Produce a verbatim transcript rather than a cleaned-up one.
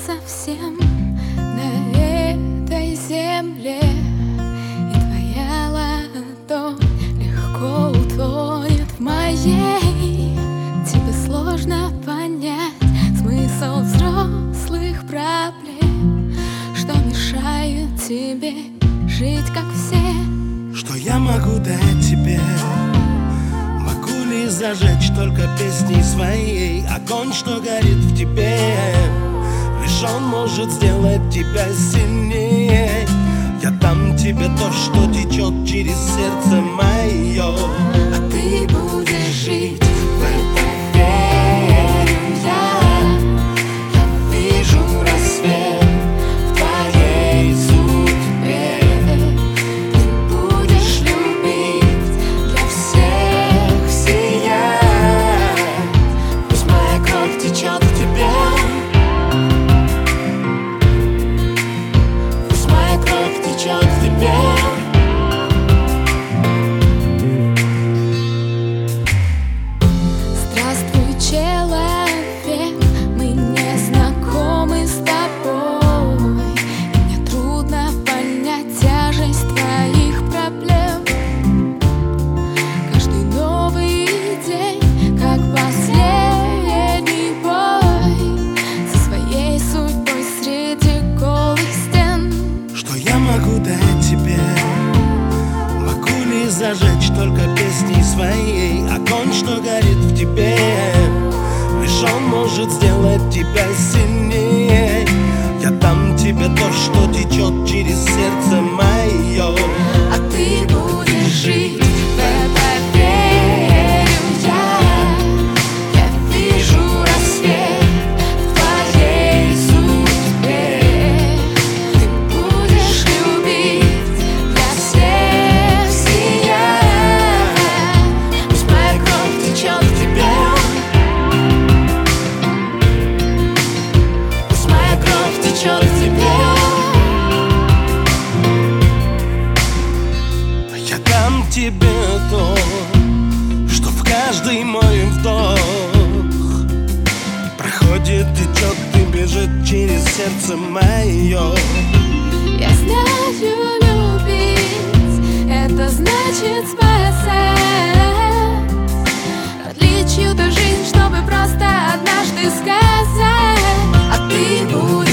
совсем на этой земле, и твоя ладонь легко утонет в моей. Тебе сложно понять смысл взрослых проблем, что мешают тебе жить как все. Что я могу дать тебе? Могу ли зажечь только песней своей огонь, что горит в тебе? Лишь он может сделать тебя сильнее. Я дам тебе то, что течет через сердце мое, а ты будешь жить в этом. Верю я, я вижу рассвет в твоей судьбе. Ты будешь любить, для всех сиять. Пусть моя кровь течет в тебе. Пусть моя кровь течет в тебе. Человек, мы не знакомы с тобой, и мне трудно понять тяжесть твоих проблем. Каждый новый день, как последний бой со своей судьбой среди голых стен. Что я могу дать тебе? Могу ли зажечь только песней своей огонь, что горит в тебе? Лишь он может сделать тебя сильнее. Я дам тебе то, что течет через сердце мое, а ты будешь жить в это. Верю я, я вижу рассвет в твоей судьбе. Ты будешь любить, для всех сиять. Пусть моя кровь течет в тебе. Течет в тебе. Я дам тебе то, что в каждый мой вдох проходит, течет и бежит через сердце мое. Я знаю, любить — это значит спасать. Продлить чью-то жизнь, чтобы просто однажды сказать, а ты будешь